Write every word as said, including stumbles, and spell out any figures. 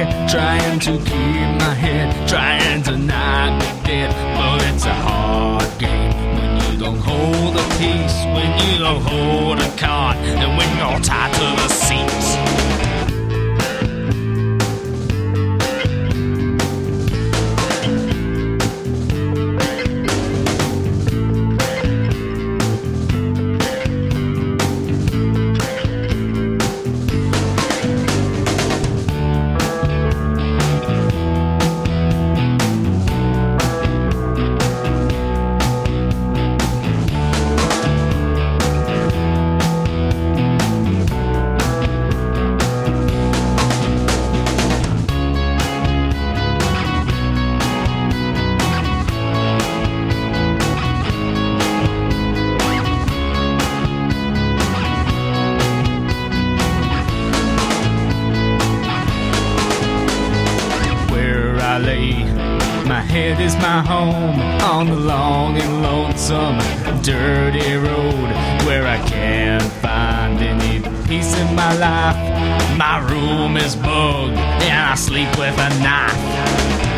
trying to keep my head, trying to not be dead. But it's a hard game when you don't hold a piece, when you don't hold a card, and when you're tied to the seats. My head is my home on the long and lonesome dirty road where I can't find any peace in my life. My room is bugged and I sleep with a knife.